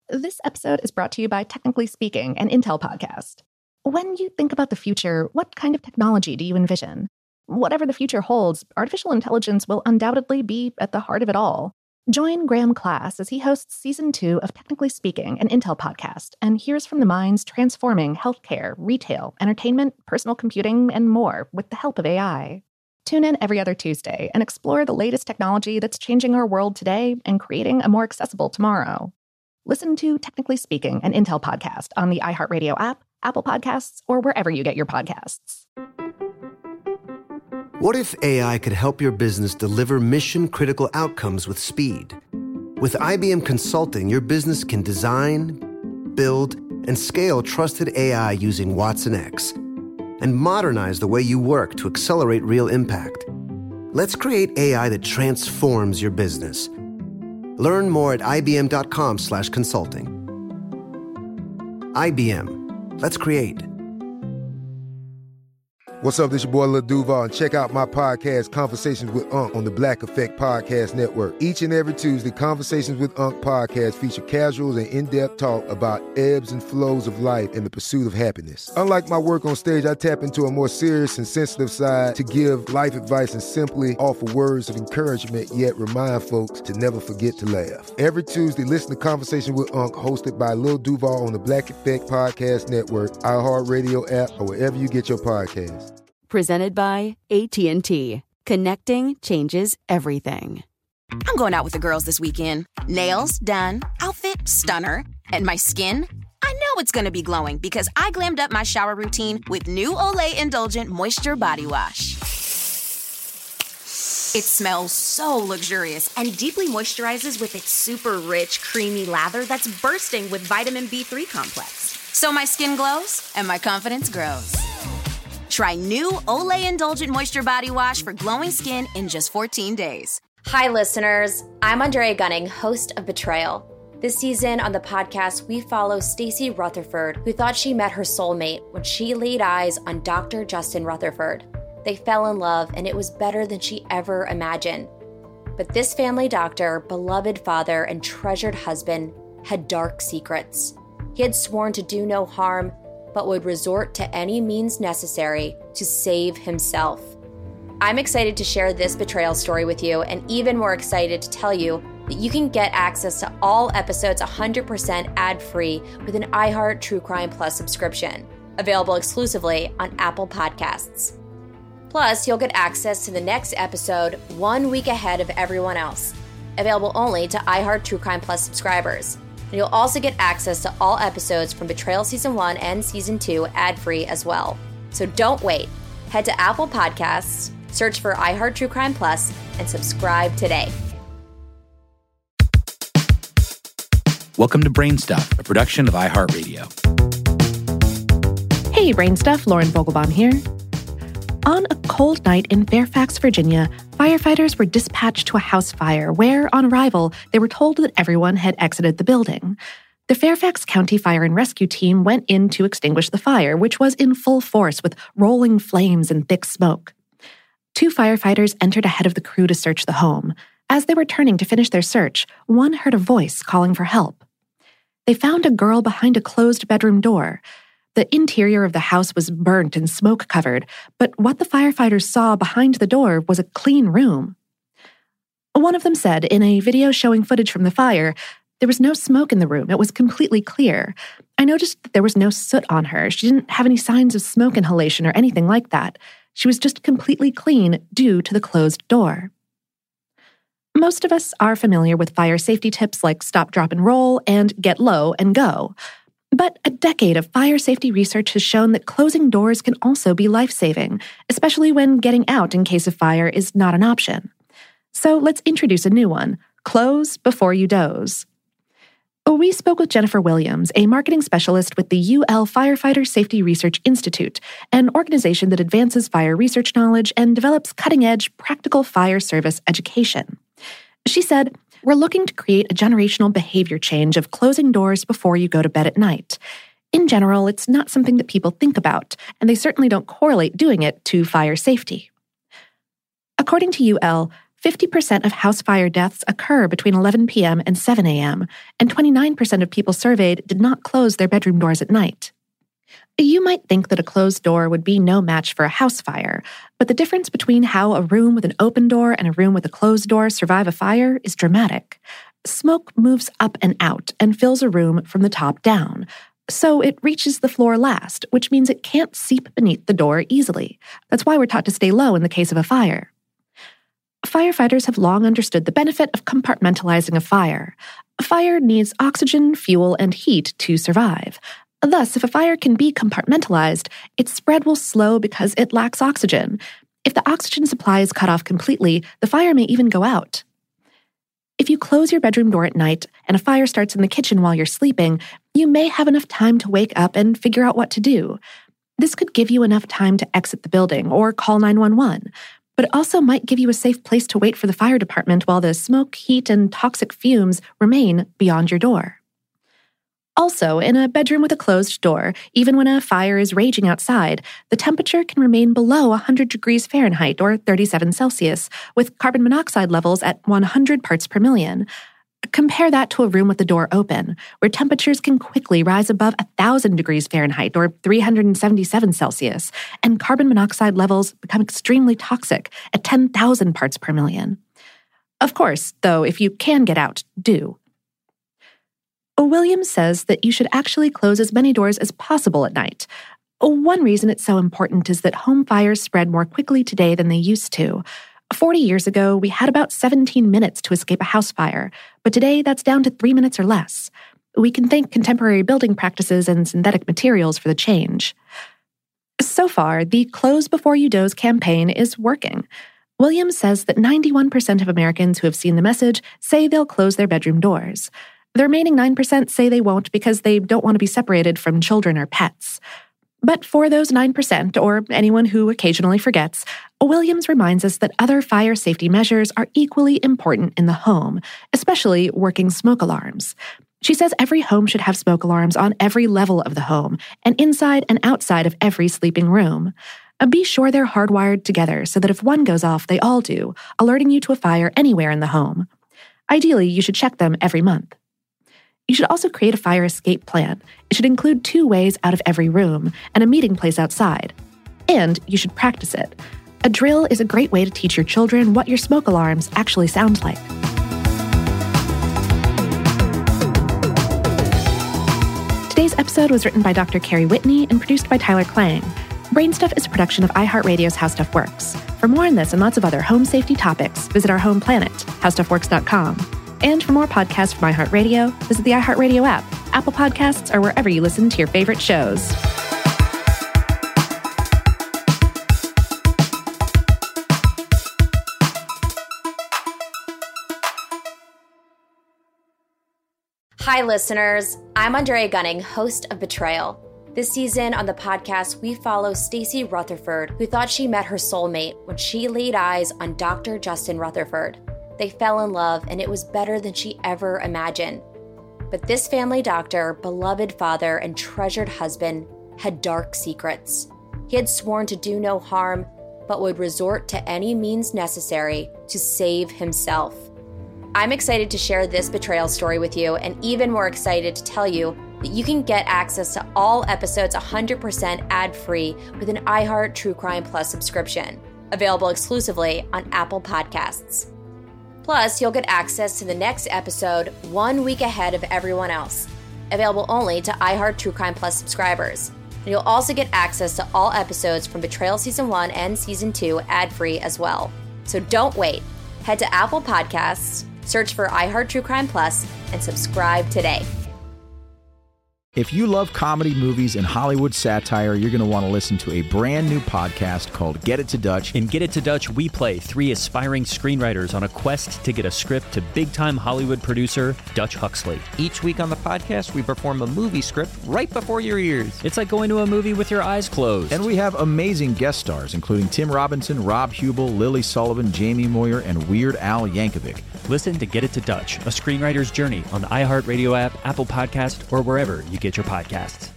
This episode is brought to you by Technically Speaking, an Intel podcast. When you think about the future, what kind of technology do you envision? Whatever the future holds, artificial intelligence will undoubtedly be at the heart of it all. Join Graham Class as he hosts Season 2 of Technically Speaking, an Intel podcast, and hears from the minds transforming healthcare, retail, entertainment, personal computing, and more with the help of AI. Tune in every other Tuesday and explore the latest technology that's changing our world today and creating a more accessible tomorrow. Listen to Technically Speaking, an Intel podcast on the iHeartRadio app, Apple Podcasts, or wherever you get your podcasts. What if AI could help your business deliver mission-critical outcomes with speed? With IBM Consulting, your business can design, build, and scale trusted AI using watsonx, and modernize the way you work to accelerate real impact. Let's create AI that transforms your business. Learn more at ibm.com/consulting. IBM. Let's create. What's up, this your boy Lil Duval, and check out my podcast, Conversations with Unc, on the Black Effect Podcast Network. Each and every Tuesday, Conversations with Unc podcast feature casual and in-depth talk about ebbs and flows of life and the pursuit of happiness. Unlike my work on stage, I tap into a more serious and sensitive side to give life advice and simply offer words of encouragement, yet remind folks to never forget to laugh. Every Tuesday, listen to Conversations with Unc, hosted by Lil Duval on the Black Effect Podcast Network, iHeartRadio app, or wherever you get your podcasts. Presented by AT&T. Connecting changes everything. I'm going out with the girls this weekend. Nails done, outfit stunner, and my skin? I know it's going to be glowing because I glammed up my shower routine with new Olay Indulgent Moisture Body Wash. It smells so luxurious and deeply moisturizes with its super rich, creamy lather that's bursting with vitamin B3 complex. So my skin glows and my confidence grows. Try new Olay Indulgent Moisture Body Wash for glowing skin in just 14 days. Hi, listeners. I'm Andrea Gunning, host of Betrayal. This season on the podcast, we follow Stacey Rutherford, who thought she met her soulmate when she laid eyes on Dr. Justin Rutherford. They fell in love, and it was better than she ever imagined. But this family doctor, beloved father, and treasured husband had dark secrets. He had sworn to do no harm, but would resort to any means necessary to save himself. I'm excited to share this betrayal story with you, and even more excited to tell you that you can get access to all episodes 100% ad-free with an iHeart True Crime Plus subscription, available exclusively on Apple Podcasts. Plus, you'll get access to the next episode 1 week ahead of everyone else, available only to iHeart True Crime Plus subscribers. And you'll also get access to all episodes from Betrayal Season 1 and Season 2 ad-free as well. So don't wait. Head to Apple Podcasts, search for iHeart True Crime Plus, and subscribe today. Welcome to Brain Stuff, a production of iHeartRadio. Hey, Brain Stuff, Lauren Vogelbaum here. On a cold night in Fairfax, Virginia, firefighters were dispatched to a house fire where, on arrival, they were told that everyone had exited the building. The Fairfax County Fire and Rescue Team went in to extinguish the fire, which was in full force with rolling flames and thick smoke. 2 firefighters entered ahead of the crew to search the home. As they were turning to finish their search, one heard a voice calling for help. They found a girl behind a closed bedroom door. The interior of the house was burnt and smoke-covered, but what the firefighters saw behind the door was a clean room. One of them said, in a video showing footage from the fire, there was no smoke in the room. It was completely clear. I noticed that there was no soot on her. She didn't have any signs of smoke inhalation or anything like that. She was just completely clean due to the closed door. Most of us are familiar with fire safety tips like stop, drop, and roll and get low and go. But a decade of fire safety research has shown that closing doors can also be life-saving, especially when getting out in case of fire is not an option. So let's introduce a new one: close before you doze. We spoke with Jennifer Williams, a marketing specialist with the UL Firefighter Safety Research Institute, an organization that advances fire research knowledge and develops cutting-edge, practical fire service education. She said, "We're looking to create a generational behavior change of closing doors before you go to bed at night. In general, it's not something that people think about, and they certainly don't correlate doing it to fire safety." According to UL, 50% of house fire deaths occur between 11 p.m. and 7 a.m., and 29% of people surveyed did not close their bedroom doors at night. You might think that a closed door would be no match for a house fire, but the difference between how a room with an open door and a room with a closed door survive a fire is dramatic. Smoke moves up and out and fills a room from the top down, so it reaches the floor last, which means it can't seep beneath the door easily. That's why we're taught to stay low in the case of a fire. Firefighters have long understood the benefit of compartmentalizing a fire. A fire needs oxygen, fuel, and heat to survive. Thus, if a fire can be compartmentalized, its spread will slow because it lacks oxygen. If the oxygen supply is cut off completely, the fire may even go out. If you close your bedroom door at night and a fire starts in the kitchen while you're sleeping, you may have enough time to wake up and figure out what to do. This could give you enough time to exit the building or call 911, but it also might give you a safe place to wait for the fire department while the smoke, heat, and toxic fumes remain beyond your door. Also, in a bedroom with a closed door, even when a fire is raging outside, the temperature can remain below 100 degrees Fahrenheit or 37 Celsius, with carbon monoxide levels at 100 parts per million. Compare that to a room with the door open, where temperatures can quickly rise above 1,000 degrees Fahrenheit or 377 Celsius, and carbon monoxide levels become extremely toxic at 10,000 parts per million. Of course, though, if you can get out, do. Williams says that you should actually close as many doors as possible at night. One reason it's so important is that home fires spread more quickly today than they used to. 40 years ago, we had about 17 minutes to escape a house fire, but today that's down to 3 minutes or less. We can thank contemporary building practices and synthetic materials for the change. So far, the Close Before You Doze campaign is working. Williams says that 91% of Americans who have seen the message say they'll close their bedroom doors. The remaining 9% say they won't because they don't want to be separated from children or pets. But for those 9%, or anyone who occasionally forgets, Williams reminds us that other fire safety measures are equally important in the home, especially working smoke alarms. She says every home should have smoke alarms on every level of the home, and inside and outside of every sleeping room. Be sure they're hardwired together so that if one goes off, they all do, alerting you to a fire anywhere in the home. Ideally, you should check them every month. You should also create a fire escape plan. It should include 2 ways out of every room and a meeting place outside. And you should practice it. A drill is a great way to teach your children what your smoke alarms actually sound like. Today's episode was written by Dr. Carrie Whitney and produced by Tyler Klang. Brainstuff is a production of iHeartRadio's How Stuff Works. For more on this and lots of other home safety topics, visit our home planet, howstuffworks.com. And for more podcasts from iHeartRadio, visit the iHeartRadio app, Apple Podcasts, or wherever you listen to your favorite shows. Hi, listeners. I'm Andrea Gunning, host of Betrayal. This season on the podcast, we follow Stacey Rutherford, who thought she met her soulmate when she laid eyes on Dr. Justin Rutherford. They fell in love, and it was better than she ever imagined. But this family doctor, beloved father, and treasured husband had dark secrets. He had sworn to do no harm, but would resort to any means necessary to save himself. I'm excited to share this betrayal story with you, and even more excited to tell you that you can get access to all episodes 100% ad-free with an iHeart True Crime Plus subscription, available exclusively on Apple Podcasts. Plus, you'll get access to the next episode 1 week ahead of everyone else, available only to iHeart True Crime Plus subscribers. And you'll also get access to all episodes from Betrayal Season 1 and Season 2 ad-free as well. So don't wait. Head to Apple Podcasts, search for iHeart True Crime Plus, and subscribe today. If you love comedy, movies, and Hollywood satire, you're going to want to listen to a brand new podcast called Get It to Dutch. In Get It to Dutch, we play 3 aspiring screenwriters on a quest to get a script to big-time Hollywood producer Dutch Huxley. Each week on the podcast, we perform a movie script right before your ears. It's like going to a movie with your eyes closed. And we have amazing guest stars, including Tim Robinson, Rob Hubel, Lily Sullivan, Jamie Moyer, and Weird Al Yankovic. Listen to Get It to Dutch, a screenwriter's journey on the iHeartRadio app, Apple Podcast, or wherever you get your podcasts.